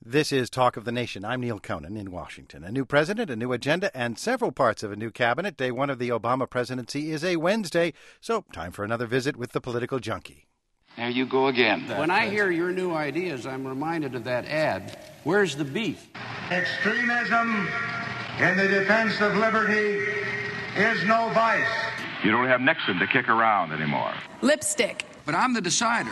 This is Talk of the Nation. I'm Neil Conan in Washington. A new president, a new agenda, and several parts of a new cabinet. Day one of the Obama presidency is a Wednesday, so time for another visit with the political junkie. There you go again. When I hear your new ideas, I'm reminded of that ad. Where's the beef? Extremism in the defense of liberty is no vice. You don't have Nixon to kick around anymore. Lipstick. But I'm the decider.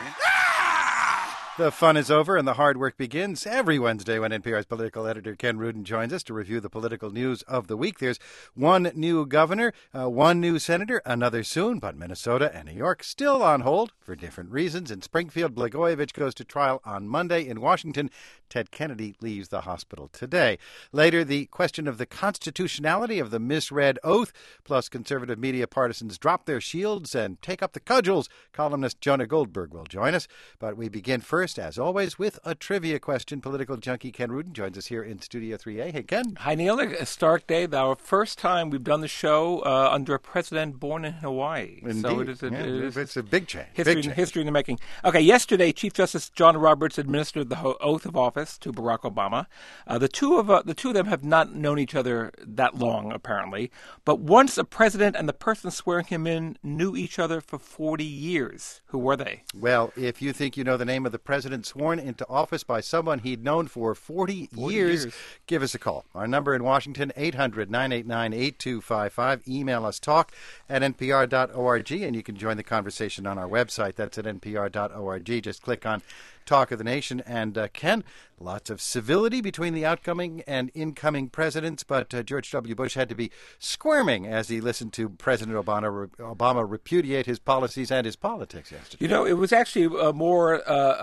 The fun is over and the hard work begins every Wednesday when NPR's political editor Ken Rudin joins us to review the political news of the week. There's one new governor, one new senator, another soon, but Minnesota and New York still on hold for different reasons. In Springfield, Blagojevich goes to trial on Monday. In Washington, Ted Kennedy leaves the hospital today. Later, the question of the constitutionality of the misread oath, plus conservative media partisans drop their shields and take up the cudgels. Columnist Jonah Goldberg will join us. But we begin first, as always, with a trivia question. Political junkie Ken Rudin joins us here in Studio 3A. Hey, Ken. Hi, Neil. A stark day. Our first time we've done the show under a president born in Hawaii. Indeed. So it's a big change. History in the making. Okay, yesterday, Chief Justice John Roberts administered the oath of office to Barack Obama. The two of them have not known each other that long, apparently. But once a president and the person swearing him in knew each other for 40 years. Who were they? Well, if you think you know the name of the president sworn into office by someone he'd known for 40 years, give us a call. Our number in Washington, 800-989-8255. Email us talk@npr.org, and you can join the conversation on our website. That's at npr.org. Just click on Talk of the Nation. And Ken, lots of civility between the outgoing and incoming presidents, but George W. Bush had to be squirming as he listened to President Obama repudiate his policies and his politics yesterday. You know, it was actually more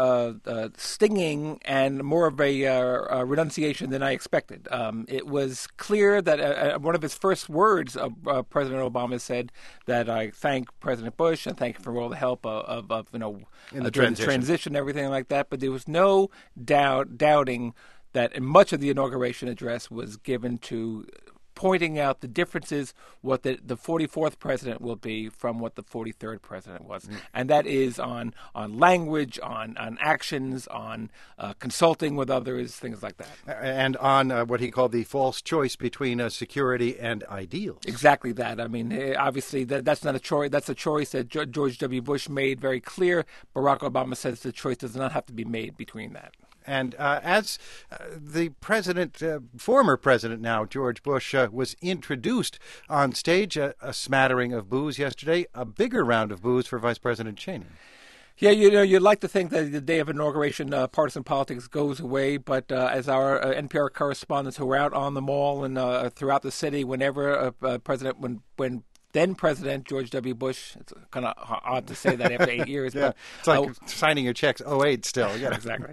stinging and more of a renunciation than I expected. It was clear that one of his first words, President Obama said that I thank President Bush and thank him for all the help of in the transition, everything like that. But there was no doubting that much of the inauguration address was given to pointing out the differences, what the 44th president will be from what the 43rd president was. And that is on language, on actions, on consulting with others, things like that. And on what he called the false choice between security and ideals. Exactly that. I mean, obviously, that's not a choice. That's a choice that George W. Bush made very clear. Barack Obama says the choice does not have to be made between that. And as the president, former president now, George Bush, was introduced on stage, a smattering of boos yesterday, a bigger round of boos for Vice President Cheney. Yeah, you'd like to think that the day of inauguration, partisan politics goes away. But as our NPR correspondents who were out on the mall and throughout the city, whenever when then-President George W. Bush, it's kind of odd to say that after 8 years. Yeah, but, it's like signing your checks 08 still. Yeah, exactly.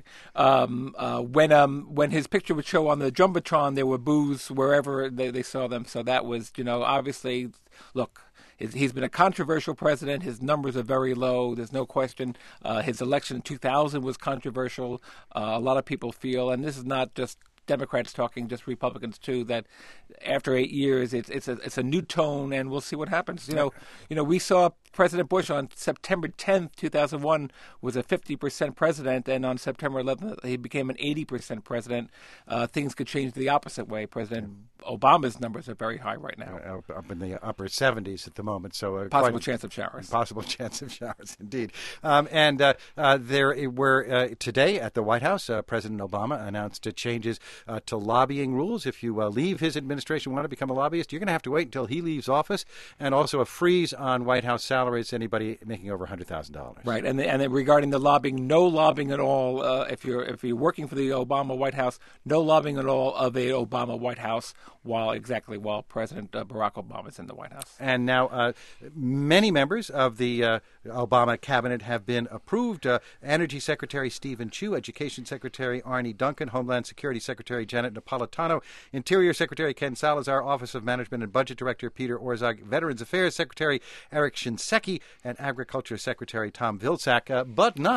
When his picture would show on the Jumbotron, there were boos wherever they saw them. So that was, obviously, look, he's been a controversial president. His numbers are very low. There's no question. His election in 2000 was controversial. A lot of people feel, and this is not just Democrats talking, just Republicans too, that after 8 years, it's a new tone, and we'll see what happens. We saw President Bush on September 10th, 2001, was a 50% president, and on September 11th, he became an 80% president. Things could change the opposite way. President Obama's numbers are very high right now. Up in the upper 70s at the moment. So possible chance of showers. Possible chance of showers, indeed. There were today at the White House, President Obama announced changes to lobbying rules. If you leave his administration, want to become a lobbyist, you're going to have to wait until he leaves office, and also a freeze on White House salaries to anybody making over $100,000. Right, and then regarding the lobbying, no lobbying at all. If you're working for the Obama White House, no lobbying at all of the Obama White House while President Barack Obama is in the White House. And now many members of the Obama cabinet have been approved. Energy Secretary Stephen Chu, Education Secretary Arne Duncan, Homeland Security Secretary Janet Napolitano, Interior Secretary Ken Salazar, Office of Management and Budget Director Peter Orszag, Veterans Affairs Secretary Eric Shinseki, and Agriculture Secretary Tom Vilsack, but not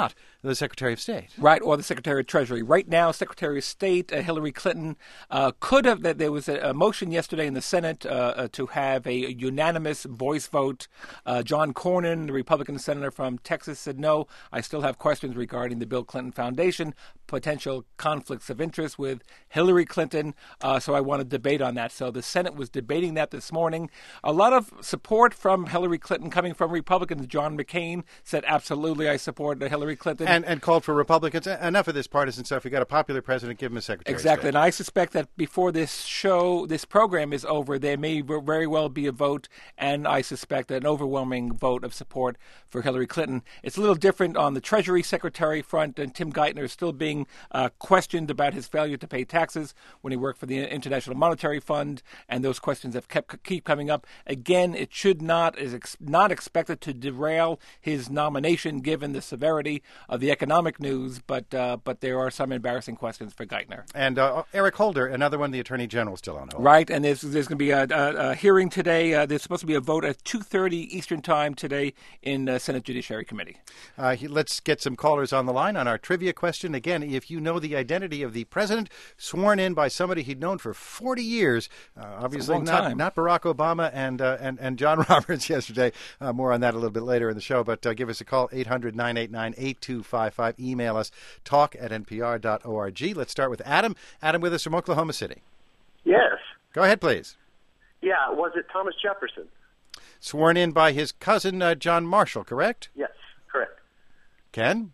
the Secretary of State. Right, or the Secretary of Treasury. Right now, Secretary of State Hillary Clinton could have. There was a motion yesterday in the Senate to have a unanimous voice vote. John Cornyn, the Republican senator from Texas, said no. I still have questions regarding the Bill Clinton Foundation, potential conflicts of interest with Hillary Clinton. So I want to debate on that. So the Senate was debating that this morning. A lot of support from Hillary Clinton coming from Republicans. John McCain said, absolutely, I support Hillary Clinton. And called for Republicans, enough of this partisan stuff. We got a popular president, give him a Secretary Exactly. of State. And I suspect that before this program is over, there may very well be a vote, and I suspect an overwhelming vote of support for Hillary Clinton. It's a little different on the Treasury Secretary front, and Tim Geithner is still being questioned about his failure to pay taxes when he worked for the International Monetary Fund, and those questions have keep coming up. Again, it should not not expected to derail his nomination given the severity of the economic news, but there are some embarrassing questions for Geithner. And Eric Holder, another one, the Attorney General, still on hold. Right, and there's going to be a hearing today. There's supposed to be a vote at 2:30 Eastern Time today in the Senate Judiciary Committee. Let's get some callers on the line on our trivia question. Again, if you know the identity of the president sworn in by somebody he'd known for 40 years, obviously not Barack Obama and John Roberts yesterday. More on that a little bit later in the show, but give us a call, 800-989-8255. Email us, talk@npr.org. Let's start with Adam. Adam with us from Oklahoma City. Yes. Go ahead, please. Yeah, was it Thomas Jefferson? Sworn in by his cousin, John Marshall, correct? Yes, correct. Ken?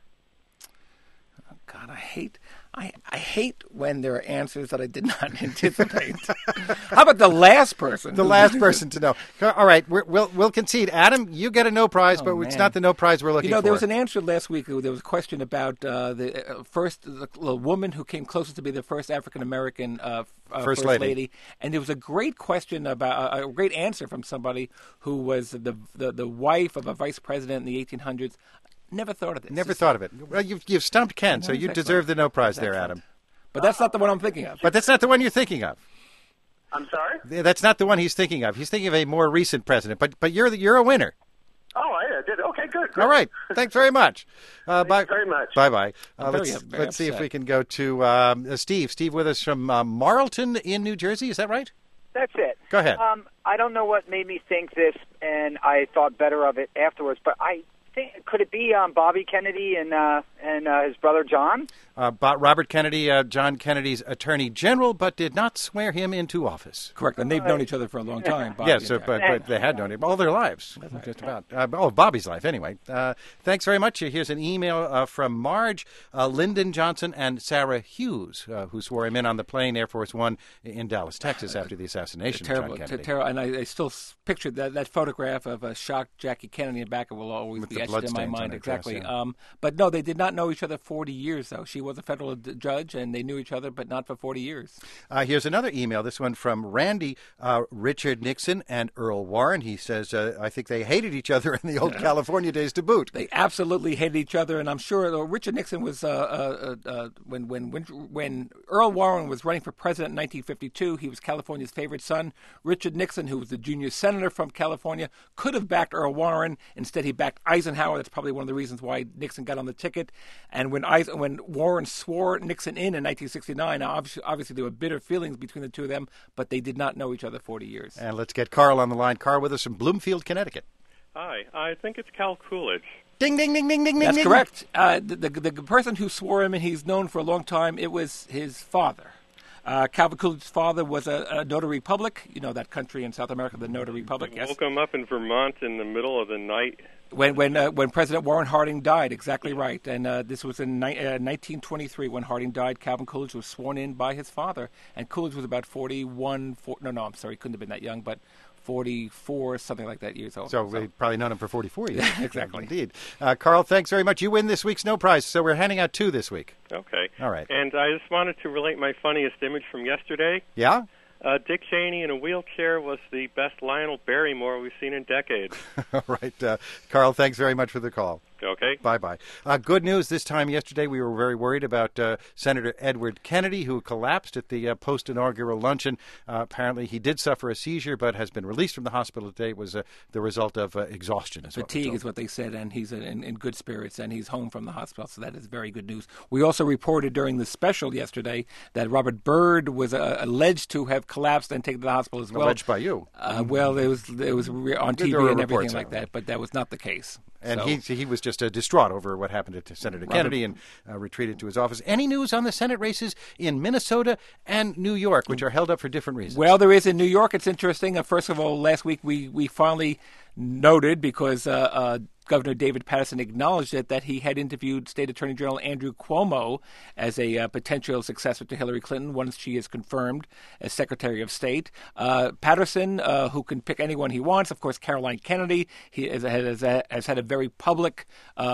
Oh, God, I hate when there are answers that I did not anticipate. How about the last person? The last person to know. All right, we'll concede. Adam, you get a no prize, but it's not the no prize we're looking for. There was an answer last week. There was a question about the woman who came closest to be the first African-American First Lady. And there was a great question about a great answer from somebody who was the wife of a vice president in the 1800s. Never thought of this. Never thought of it. Well, you've stumped Ken, so you deserve the no prize there, Adam. But that's not the one I'm thinking of. But that's not the one you're thinking of. I'm sorry? That's not the one he's thinking of. He's thinking of a more recent president. But you're a winner. Oh, I did. Okay, good. All right. Thanks very much. Thanks very much. Bye-bye. Let's see if we can go to Steve. Steve with us from Marlton in New Jersey. Is that right? That's it. Go ahead. I don't know what made me think this, and I thought better of it afterwards, but I think, could it be Bobby Kennedy and his brother John? Robert Kennedy, John Kennedy's Attorney General, but did not swear him into office. Correct, and they've known each other for a long time. Bobby yes, but they had known him all their lives, just about. Bobby's life, anyway. Thanks very much. Here's an email from Marge, Lyndon Johnson, and Sarah Hughes, who swore him in on the plane Air Force One in Dallas, Texas, after the assassination of John Kennedy. Terrible, and I still picture that photograph of a shocked Jackie Kennedy in the back will always be etched in my mind. Exactly. Dress, yeah. But no, they did not know each other 40 years, though. She was a federal judge, and they knew each other, but not for 40 years. Here's another email, this one from Randy, Richard Nixon and Earl Warren. He says, I think they hated each other in the old California days to boot. They absolutely hated each other, and I'm sure Richard Nixon was, when Earl Warren was running for president in 1952, he was California's favorite son. Richard Nixon, who was the junior senator from California, could have backed Earl Warren. Instead, he backed Eisenhower. That's probably one of the reasons why Nixon got on the ticket. And when Warren swore Nixon in 1969, obviously there were bitter feelings between the two of them, but they did not know each other 40 years. And let's get Carl on the line. Carl with us from Bloomfield, Connecticut. Hi, I think it's Cal Coolidge. Ding, ding, ding, ding, ding, That's ding. correct. The person who swore him in, he's known for a long time, it was his father. Calvin Coolidge's father was a notary public. You know that country in South America, the notary public. Yes. Woke him up in Vermont in the middle of the night. When President Warren Harding died, exactly right. And this was in 1923 when Harding died. Calvin Coolidge was sworn in by his father, and Coolidge was about 41. I'm sorry, he couldn't have been that young, but 44, something like that, years old. So we've probably known him for 44 years. Exactly. Indeed. Carl, thanks very much. You win this week's no prize, so we're handing out 2 this week. Okay. All right. And I just wanted to relate my funniest image from yesterday. Yeah? Dick Cheney in a wheelchair was the best Lionel Barrymore we've seen in decades. All right. Carl, thanks very much for the call. Okay. Bye-bye. Good news this time yesterday. We were very worried about Senator Edward Kennedy, who collapsed at the post-inaugural luncheon. Apparently, he did suffer a seizure, but has been released from the hospital today. It was the result of exhaustion. Fatigue is what they said, and he's in good spirits, and he's home from the hospital, so that is very good news. We also reported during the special yesterday that Robert Byrd was alleged to have collapsed and taken to the hospital as well. Alleged by you. Well, it was on TV and everything like that, but that was not the case. And he was just distraught over what happened to Senator Kennedy and retreated to his office. Any news on the Senate races in Minnesota and New York, which are held up for different reasons? Well, there is in New York. It's interesting. First of all, last week we finally noted, because Governor David Paterson acknowledged it, that he had interviewed State Attorney General Andrew Cuomo as a potential successor to Hillary Clinton once she is confirmed as Secretary of State. Paterson, who can pick anyone he wants, of course, Caroline Kennedy, he has had a very public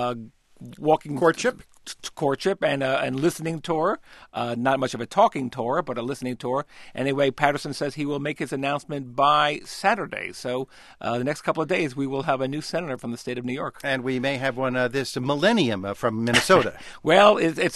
walking courtship and listening tour, not much of a talking tour, but a listening tour. Anyway, Paterson says he will make his announcement by Saturday. So the next couple of days, we will have a new senator from the state of New York. And we may have one this millennium from Minnesota. Well, it's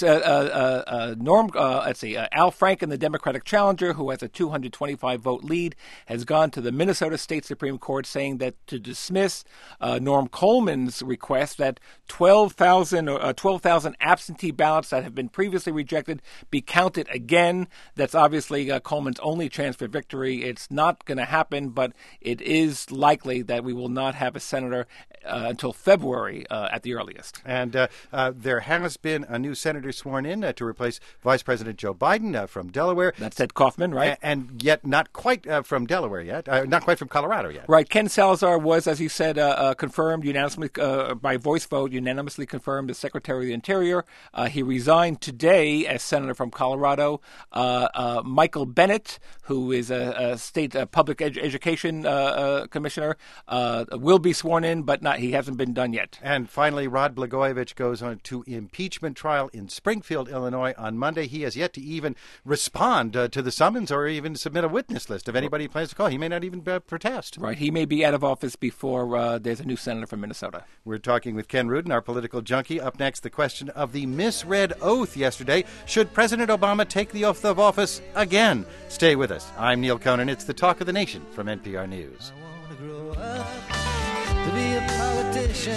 Norm. Let's see, Al Franken, the Democratic challenger, who has a 225-vote lead, has gone to the Minnesota State Supreme Court saying that to dismiss Norm Coleman's request that 12,000 absentee ballots that have been previously rejected be counted again. That's obviously Coleman's only chance for victory. It's not going to happen, but it is likely that we will not have a senator until February at the earliest. And there has been a new senator sworn in to replace Vice President Joe Biden from Delaware. That's Ted Kaufman, right? And yet not quite from Delaware yet, not quite from Colorado yet. Right. Ken Salazar was, as you said, confirmed unanimously by voice vote, unanimously confirmed as Secretary of the Interior. He resigned today as senator from Colorado. Michael Bennett, who is a state public education commissioner, will be sworn in, but he hasn't been done yet. And finally, Rod Blagojevich goes on to impeachment trial in Springfield, Illinois on Monday. He has yet to even respond to the summons or even submit a witness list of anybody he plans to call. He may not even protest. Right. He may be out of office before there's a new senator from Minnesota. We're talking with Ken Rudin, our political junkie. Up next, the question of the misread oath yesterday. Should President Obama take the oath of office again? Stay with us. I'm Neil Conan. It's the Talk of the Nation from NPR News. I want to grow up to be a politician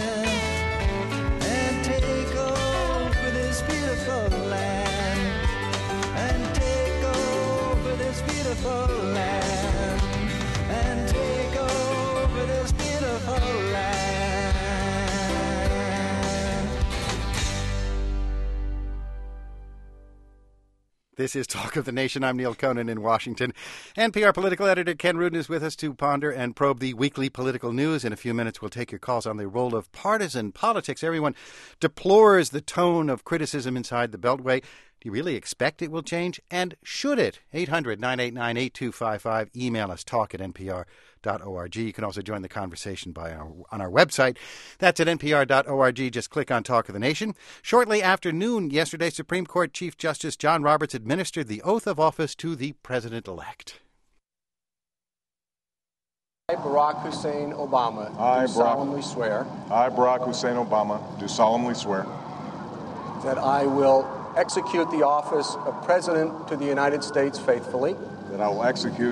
and take over this beautiful land. And take over this beautiful land. And take over this beautiful land. This is Talk of the Nation. I'm Neil Conan in Washington. NPR political editor Ken Rudin is with us to ponder and probe the weekly political news. In a few minutes, we'll take your calls on the role of partisan politics. Everyone deplores the tone of criticism inside the Beltway. Do you really expect it will change? And should it? 800-989-8255. Email us, talk@npr.org. You can also join the conversation on our website. That's at npr.org. Just click on Talk of the Nation. Shortly after noon yesterday, Supreme Court Chief Justice John Roberts administered the oath of office to the president-elect. I, Barack Hussein Obama, do solemnly swear. I, Barack Hussein Obama, do solemnly swear. That I will execute the office of President to the United States faithfully. That I will execute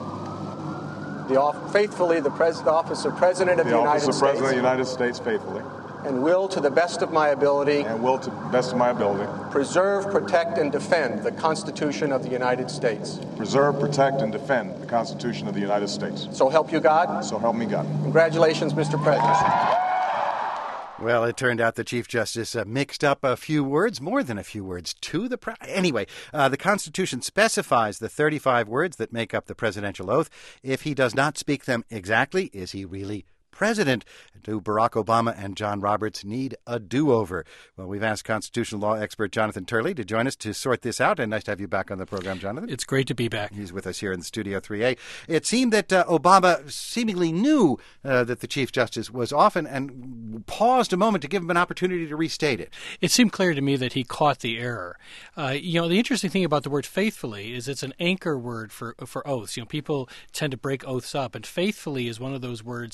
faithfully the office of President of the United States. The office of President of the United States faithfully. And will, to the best of my ability. And will, to the best of my ability. Preserve, protect, and defend the Constitution of the United States. Preserve, protect, and defend the Constitution of the United States. So help you God. So help me God. Congratulations, Mr. President. Well, it turned out the Chief Justice mixed up a few words, more than a few words, to the Anyway, the Constitution specifies the 35 words that make up the presidential oath. If he does not speak them exactly, is he really president? Do Barack Obama and John Roberts need a do-over? Well, we've asked constitutional law expert Jonathan Turley to join us to sort this out. And nice to have you back on the program, Jonathan. It's great to be back. He's with us here in the Studio 3A. It seemed that Obama seemingly knew that the Chief Justice was off and paused a moment to give him an opportunity to restate it. It seemed clear to me that he caught the error. The interesting thing about the word faithfully is it's an anchor word for oaths. People tend to break oaths up, and faithfully is one of those words that breaks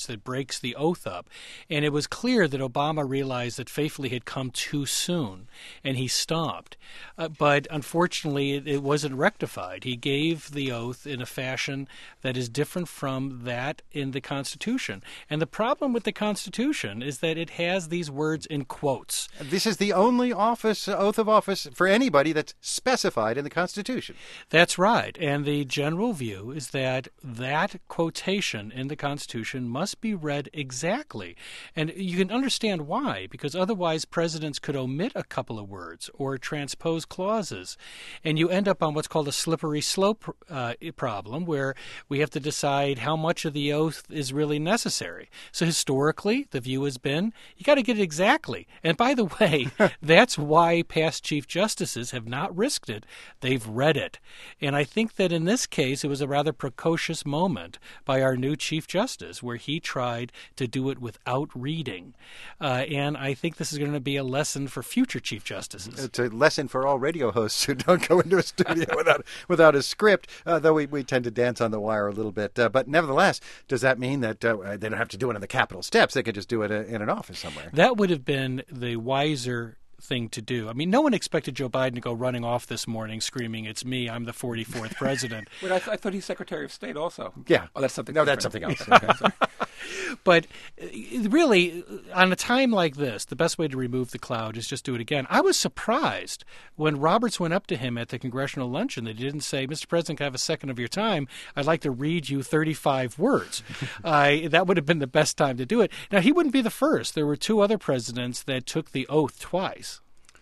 breaks the oath up. And it was clear that Obama realized that faithfully had come too soon, and he stopped. But unfortunately, it wasn't rectified. He gave the oath in a fashion that is different from that in the Constitution. And the problem with the Constitution is that it has these words in quotes. This is the only oath of office for anybody that's specified in the Constitution. That's right. And the general view is that that quotation in the Constitution must be read exactly. And you can understand why, because otherwise presidents could omit a couple of words or transpose clauses. And you end up on what's called a slippery slope problem, where we have to decide how much of the oath is really necessary. So historically, the view has been, you got to get it exactly. And by the way, that's why past Chief Justices have not risked it. They've read it. And I think that in this case, it was a rather precocious moment by our new Chief Justice, where he tried to do it without reading. And I think this is going to be a lesson for future Chief Justices. It's a lesson for all radio hosts who don't go into a studio without a script, though we tend to dance on the wire a little bit. But nevertheless, does that mean that they don't have to do it on the Capitol steps? They could just do it in an office somewhere. That would have been the wiser thing to do. I mean, no one expected Joe Biden to go running off this morning screaming, "It's me, I'm the 44th president." Wait, I thought he's Secretary of State also. Yeah. Oh, that's something No, different. that's something else. Okay. But really, on a time like this, the best way to remove the cloud is just do it again. I was surprised when Roberts went up to him at the congressional luncheon that he didn't say, "Mr. President, can I have a second of your time? I'd like to read you 35 words." That would have been the best time to do it. Now, he wouldn't be the first. There were two other presidents that took the oath twice.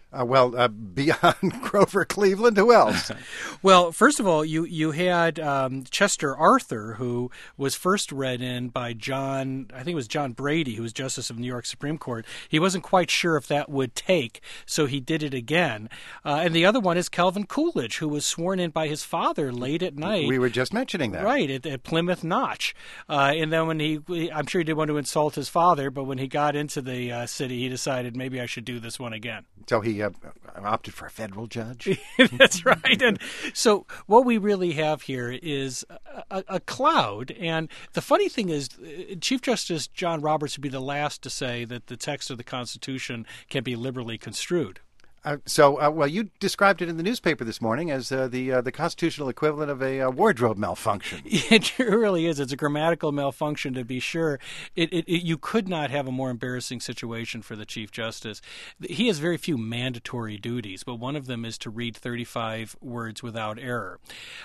Beyond Grover Cleveland, who else? Well, first of all, you had Chester Arthur, who was first read in by John Brady, who was Justice of the New York Supreme Court. He wasn't quite sure if that would take, so he did it again. And the other one is Calvin Coolidge, who was sworn in by his father late at night. We were just mentioning that. Right, at Plymouth Notch. And then I'm sure he didn't want to insult his father, but when he got into the city, he decided maybe I should do this one again. So he opted for a federal judge. That's right. And so what we really have here is a cloud. And the funny thing is, Chief Justice John Roberts would be the last to say that the text of the Constitution can be liberally construed. Well, you described it in the newspaper this morning as the constitutional equivalent of a wardrobe malfunction. It really is. It's a grammatical malfunction, to be sure. You could not have a more embarrassing situation for the Chief Justice. He has very few mandatory duties, but one of them is to read 35 words without error.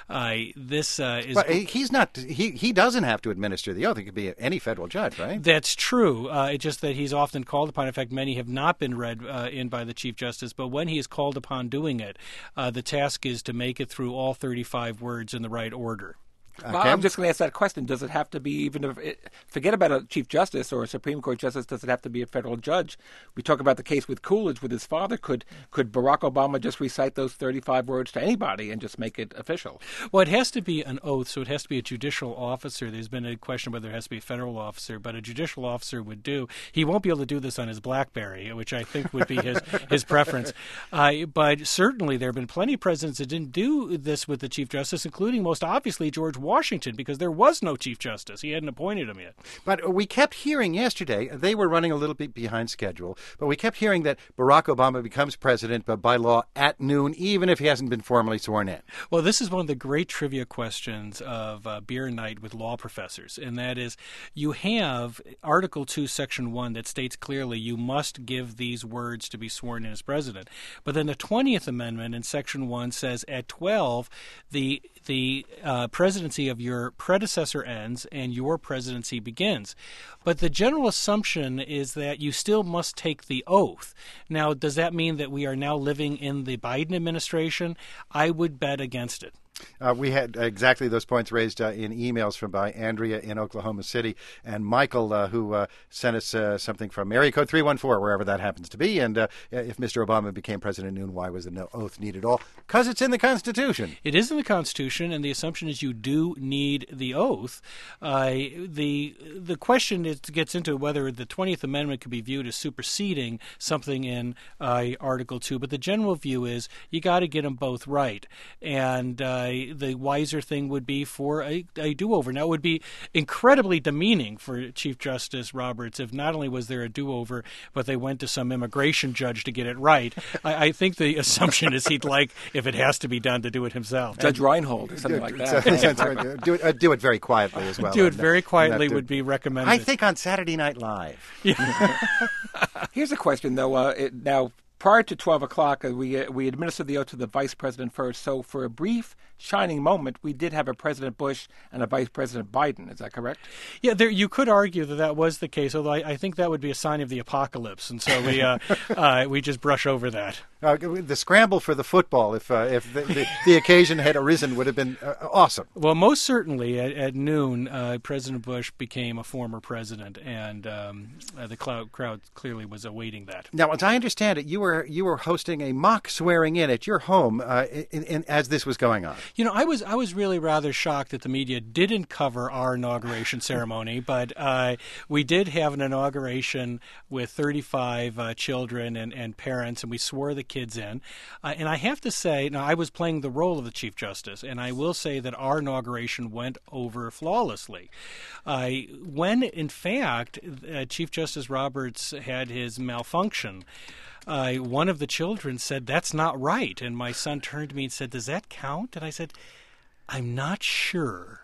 This is. But he's not. He doesn't have to administer the oath. It could be any federal judge, right? That's true. It's just that he's often called upon. In fact, many have not been read in by the Chief Justice, but when he is called upon doing it, the task is to make it through all 35 words in the right order. Well, I'm just going to ask that question. Does it have to be, forget about a Chief Justice or a Supreme Court Justice, does it have to be a federal judge? We talk about the case with Coolidge with his father. Could Barack Obama just recite those 35 words to anybody and just make it official? Well, it has to be an oath, so it has to be a judicial officer. There's been a question whether it has to be a federal officer, but a judicial officer would do. He won't be able to do this on his BlackBerry, which I think would be his preference. But certainly there have been plenty of presidents that didn't do this with the Chief Justice, including most obviously George Washington, because there was no Chief Justice. He hadn't appointed him yet. But we kept hearing yesterday, they were running a little bit behind schedule, but we kept hearing that Barack Obama becomes president by law at noon, even if he hasn't been formally sworn in. Well, this is one of the great trivia questions of beer night with law professors, and that is, you have Article 2, Section 1 that states clearly you must give these words to be sworn in as president. But then the 20th Amendment in Section 1 says at 12, the presidency of your predecessor ends and your presidency begins. But the general assumption is that you still must take the oath. Now, does that mean that we are now living in the Biden administration? I would bet against it. We had exactly those points raised in emails by Andrea in Oklahoma City and Michael, who sent us something from area code 314, wherever that happens to be. And if Mr. Obama became president at noon, why was the oath needed at all? Because it's in the Constitution. It is in the Constitution, and the assumption is you do need the oath. The question gets into whether the 20th Amendment could be viewed as superseding something in Article 2, but the general view is you got to get them both right. And the wiser thing would be for a do-over. Now, it would be incredibly demeaning for Chief Justice Roberts if not only was there a do-over, but they went to some immigration judge to get it right. I think the assumption is he'd like, if it has to be done, to do it himself. Judge Reinhold or something like that. Do it very quietly as well. Do it very quietly would be recommended. I think on Saturday Night Live. Here's a question, though. Now, prior to 12 o'clock, we administered the oath to the vice president first. So for a brief, shining moment, we did have a President Bush and a Vice President Biden. Is that correct? Yeah, you could argue that was the case, although I think that would be a sign of the apocalypse. And so we just brush over that. The scramble for the football, if the occasion had arisen, would have been awesome. Well, most certainly at noon, President Bush became a former president, and the crowd clearly was awaiting that. Now, as I understand it, you were hosting a mock swearing-in at your home as this was going on. You know, I was really rather shocked that the media didn't cover our inauguration ceremony, but we did have an inauguration with 35 children and parents, and we swore the kids in. And I have to say, now I was playing the role of the Chief Justice, and I will say that our inauguration went over flawlessly. When, in fact, Chief Justice Roberts had his malfunction, one of the children said, "That's not right." And my son turned to me and said, "Does that count?" And I said, "I'm not sure."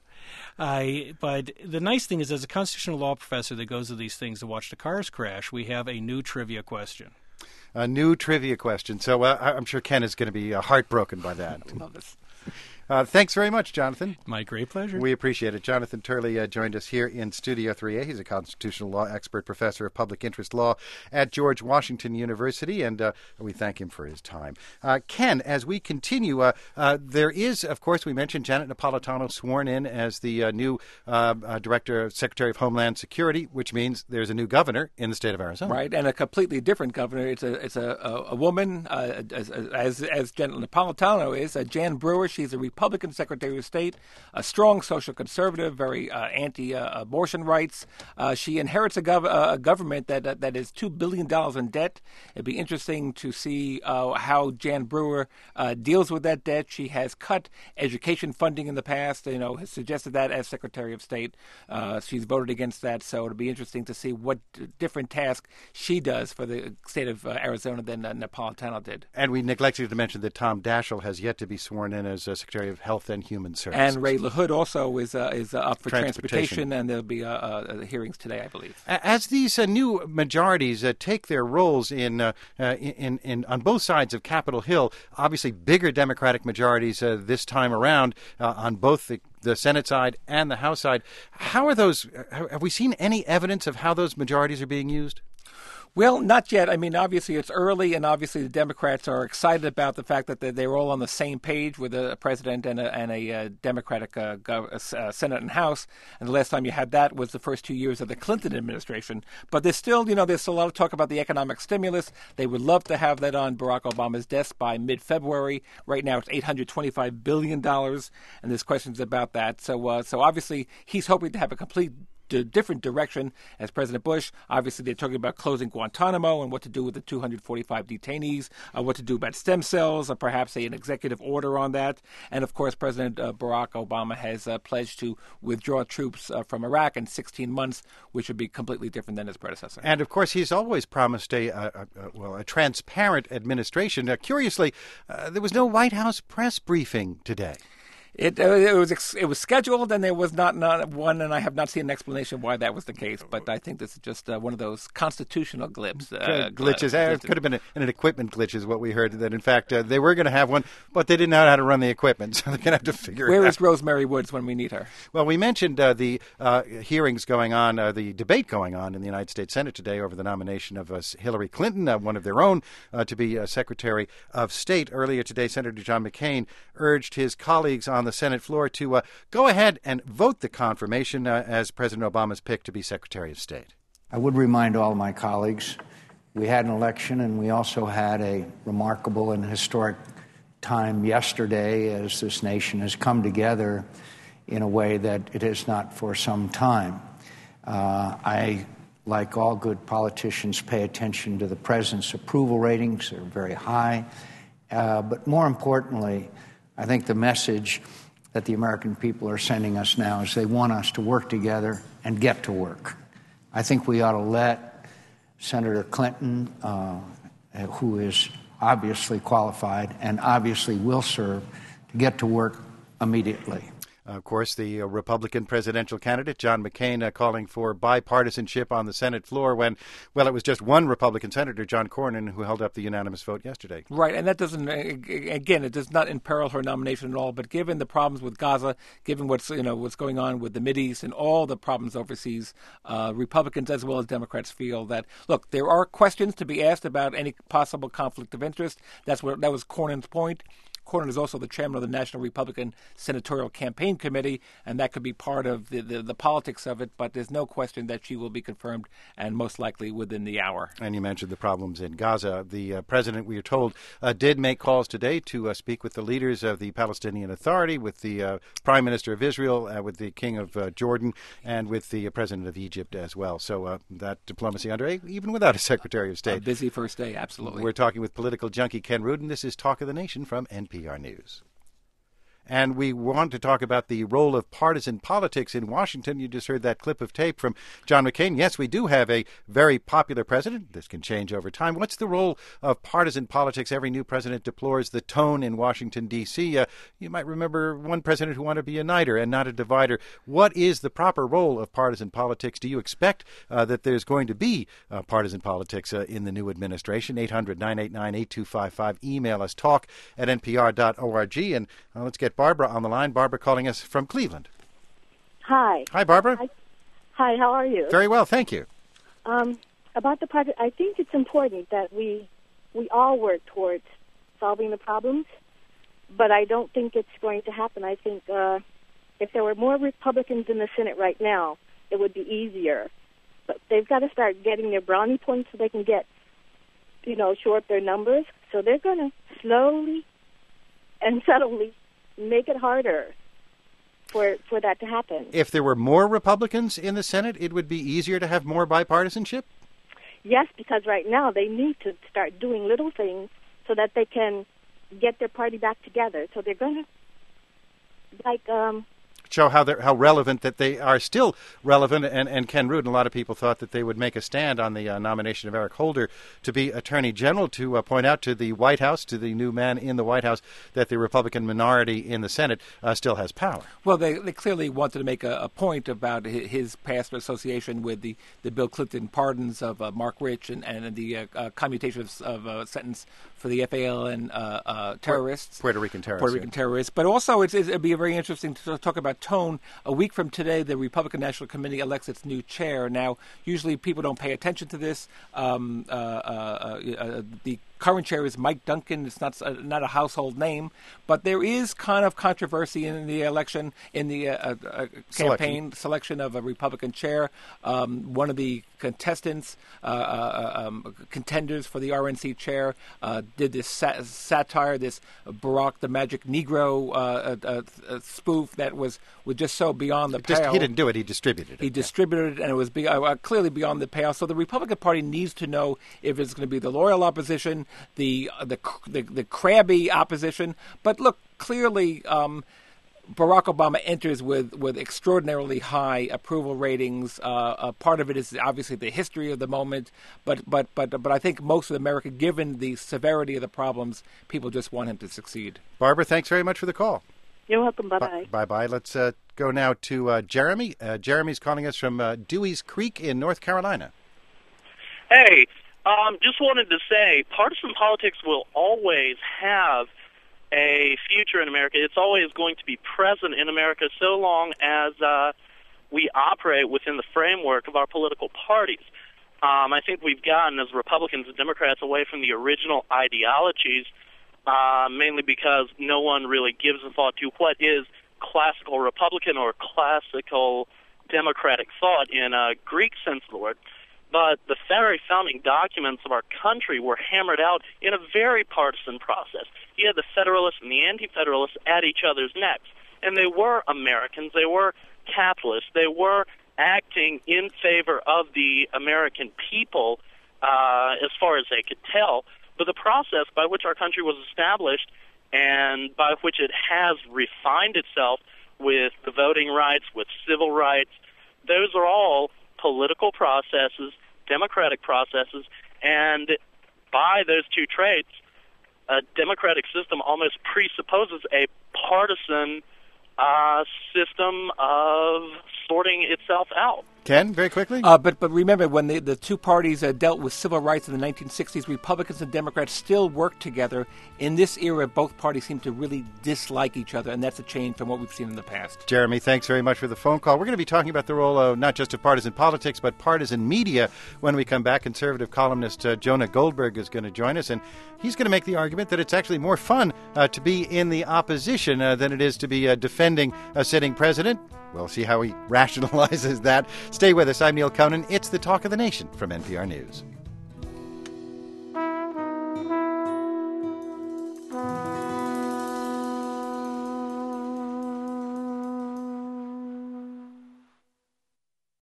But the nice thing is, as a constitutional law professor that goes to these things to watch the cars crash, we have a new trivia question. A new trivia question. So I'm sure Ken is going to be heartbroken by that. I love this. Thanks very much, Jonathan. My great pleasure. We appreciate it. Jonathan Turley joined us here in Studio 3A. He's a constitutional law expert, professor of public interest law at George Washington University, and we thank him for his time. Ken, as we continue, there is, of course, we mentioned Janet Napolitano sworn in as the new Secretary of Homeland Security, which means there's a new governor in the state of Arizona. Right, and a completely different governor. It's a woman, as Janet Napolitano is, Jan Brewer. She's a Republican Secretary of State, a strong social conservative, very anti-abortion rights. She inherits a government that is $2 billion in debt. It'd be interesting to see how Jan Brewer deals with that debt. She has cut education funding in the past, has suggested that as Secretary of State. She's voted against that, so it'll be interesting to see what different task she does for the state of Arizona than Napolitano did. And we neglected to mention that Tom Daschle has yet to be sworn in as Secretary of Health and Human Services. And Ray LaHood also is up for transportation, and there'll be hearings today, I believe. As these new majorities take their roles in on both sides of Capitol Hill, obviously bigger Democratic majorities this time around on both the Senate side and the House side. How are those? Have we seen any evidence of how those majorities are being used? Well, not yet. I mean, obviously it's early, and obviously the Democrats are excited about the fact that they're all on the same page with a president and a Democratic Senate and House. And the last time you had that was the first 2 years of the Clinton administration. But there's still, there's a lot of talk about the economic stimulus. They would love to have that on Barack Obama's desk by mid-February. Right now it's $825 billion, and there's questions about that. So obviously he's hoping to have a complete different direction as President Bush. Obviously, they're talking about closing Guantanamo and what to do with the 245 detainees, what to do about stem cells, or perhaps an executive order on that. And, of course, President Barack Obama has pledged to withdraw troops from Iraq in 16 months, which would be completely different than his predecessor. And, of course, he's always promised a transparent administration. Curiously, there was no White House press briefing today. It was scheduled, and there was not one, and I have not seen an explanation why that was the case. But I think this is just one of those constitutional glitches. It could have been an equipment glitch, is what we heard. That in fact they were going to have one, but they didn't know how to run the equipment, so they're going to have to figure it out. Where is Rosemary Woods when we need her? Well, we mentioned the hearings going on, the debate going on in the United States Senate today over the nomination of Hillary Clinton, one of their own, to be Secretary of State. Earlier today, Senator John McCain urged his colleagues on the Senate floor to go ahead and vote the confirmation as President Obama's pick to be Secretary of State. I would remind all of my colleagues, we had an election and we also had a remarkable and historic time yesterday as this nation has come together in a way that it has not for some time. I, like all good politicians, pay attention to the president's approval ratings. They're very high. But more importantly, I think the message that the American people are sending us now is they want us to work together and get to work. I think we ought to let Senator Clinton, who is obviously qualified and obviously will serve, to get to work immediately. Of course, the Republican presidential candidate, John McCain, calling for bipartisanship on the Senate floor when, well, it was just one Republican senator, John Cornyn, who held up the unanimous vote yesterday. Right, and that doesn't, again, it does not imperil her nomination at all, but given the problems with Gaza, given what's going on with the Mideast and all the problems overseas, Republicans as well as Democrats feel that, look, there are questions to be asked about any possible conflict of interest. That was Cornyn's point. Cornyn is also the chairman of the National Republican Senatorial Campaign Committee, and that could be part of the politics of it, but there's no question that she will be confirmed, and most likely within the hour. And you mentioned the problems in Gaza. The president, we are told, did make calls today to speak with the leaders of the Palestinian Authority, with the Prime Minister of Israel, with the King of Jordan, and with the President of Egypt as well. So that diplomacy underway, even without a Secretary of State. A busy first day, absolutely. We're talking with political junkie Ken Rudin. This is Talk of the Nation from NPR News. And we want to talk about the role of partisan politics in Washington. You just heard that clip of tape from John McCain. Yes, we do have a very popular president. This can change over time. What's the role of partisan politics? Every new president deplores the tone in Washington, D.C. You might remember one president who wanted to be a uniter and not a divider. What is the proper role of partisan politics? Do you expect that there's going to be partisan politics in the new administration? 800-989-8255. Email us, talk@npr.org. And let's get Barbara on the line. Barbara calling us from Cleveland. Hi. Hi, Barbara. Hi, how are you? Very well, thank you. About the project, I think it's important that we all work towards solving the problems, but I don't think it's going to happen. I think if there were more Republicans in the Senate right now, it would be easier. But they've got to start getting their brownie points so they can get, shore up their numbers. So they're going to slowly and subtly make it harder for that to happen. If there were more Republicans in the Senate, it would be easier to have more bipartisanship? Yes, because right now they need to start doing little things so that they can get their party back together. So they're going to, show how relevant that they are still relevant. And Ken Rudin, a lot of people thought that they would make a stand on the nomination of Eric Holder to be Attorney General, to point out to the White House, to the new man in the White House, that the Republican minority in the Senate still has power. Well, they clearly wanted to make a point about his past association with the Bill Clinton pardons of Mark Rich and the commutation of sentence for the FALN terrorists. Puerto Rican terrorists. But also it'd be very interesting to talk about tone. A week from today, the Republican National Committee elects its new chair. Now, usually people don't pay attention to this. The current chair is Mike Duncan. It's not a household name, but there is kind of controversy in the election, in the campaign selection of a Republican chair. One of the contestants, contenders for the RNC chair, did this satire, this Barack the Magic Negro spoof that was just so beyond the pale. He didn't do it; he distributed it. He distributed it, and it was clearly beyond the pale. So the Republican Party needs to know if it's going to be the loyal opposition, the crabby opposition. But look, clearly, Barack Obama enters with extraordinarily high approval ratings. Part of it is obviously the history of the moment, but I think most of America, given the severity of the problems, people just want him to succeed. Barbara, thanks very much for the call. You're welcome. Bye-bye. Bye-bye. Let's go now to Jeremy. Jeremy's calling us from Dewey's Creek in North Carolina. Hey, just wanted to say, partisan politics will always have a future in America. It's always going to be present in America so long as we operate within the framework of our political parties. I think we've gotten, as Republicans and Democrats, away from the original ideologies, mainly because no one really gives a thought to what is classical Republican or classical Democratic thought in a Greek sense of the word. But the very founding documents of our country were hammered out in a very partisan process. You had the Federalists and the Anti-Federalists at each other's necks. And they were Americans. They were capitalists. They were acting in favor of the American people as far as they could tell. But the process by which our country was established and by which it has refined itself with the voting rights, with civil rights. Those are all political processes, democratic processes, and by those two traits, a democratic system almost presupposes a partisan system of sorting itself out. Ken, very quickly? But remember, when the two parties dealt with civil rights in the 1960s, Republicans and Democrats still worked together. In this era, both parties seem to really dislike each other, and that's a change from what we've seen in the past. Jeremy, thanks very much for the phone call. We're going to be talking about the role of not just of partisan politics, but partisan media when we come back. Conservative columnist Jonah Goldberg is going to join us, and he's going to make the argument that it's actually more fun to be in the opposition than it is to be defending a sitting president. We'll see how he rationalizes that. Stay with us. I'm Neil Conan. It's the Talk of the Nation from NPR News.